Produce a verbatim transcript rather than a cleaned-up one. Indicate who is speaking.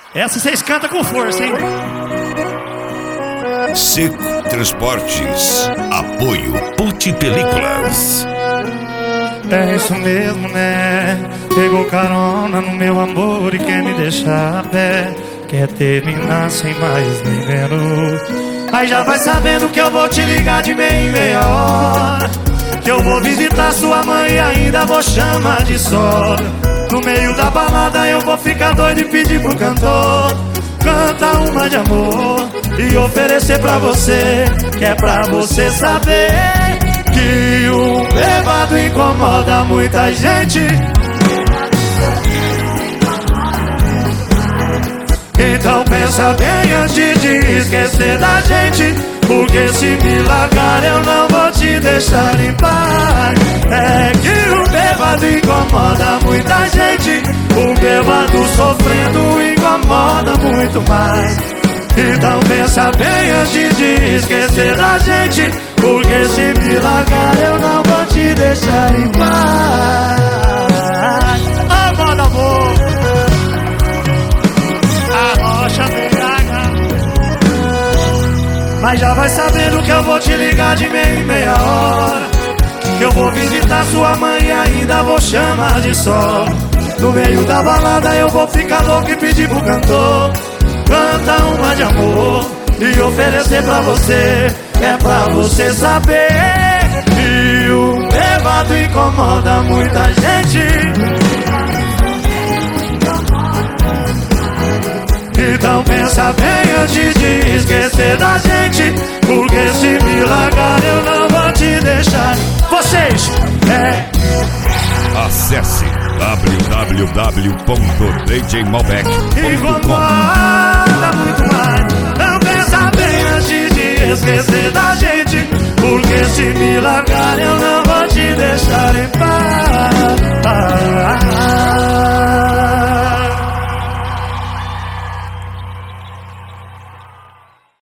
Speaker 1: Essa vocês cantam com força, hein?
Speaker 2: Seco Transportes. Apoio Puti Películas.
Speaker 1: É isso mesmo, né? Pegou carona no meu amor e quer me deixar a pé. Quer terminar sem mais nem menos. Aí já vai sabendo que eu vou te ligar de meia em meia hora, que eu vou visitar sua mãe e ainda vou chamar de sogra. No meio da balada eu vou ficar doido e pedir pro cantor canta uma de amor e oferecer pra você, que é pra você saber que o bêbado incomoda muita gente. Então pensa bem antes de esquecer da gente, porque se me largar eu não vou te deixar em paz. É que o bêbado incomoda muita gente, o bêbado sofrendo incomoda muito mais. Então pensa bem antes de esquecer da gente, porque se me largar eu não vou te deixar em paz. Ah, moda amor, a rocha pegada. Mas já vai sabendo que eu vou te ligar de meia em meia hora, que eu vou visitar sua mãe e ainda vou chamar de sogra. No meio da balada eu vou ficar louco e pedir pro cantor canta uma de amor e oferecer pra você, é pra você saber que o bêbado incomoda muita gente. Então pensa bem antes de esquecer da gente, porque se me largar eu não vou te deixar. Vocês, é...
Speaker 2: Acesse w w w ponto d j malbec ponto com.
Speaker 1: Incomoda muito mais. Não pensa bem antes de esquecer da gente, porque se me largar eu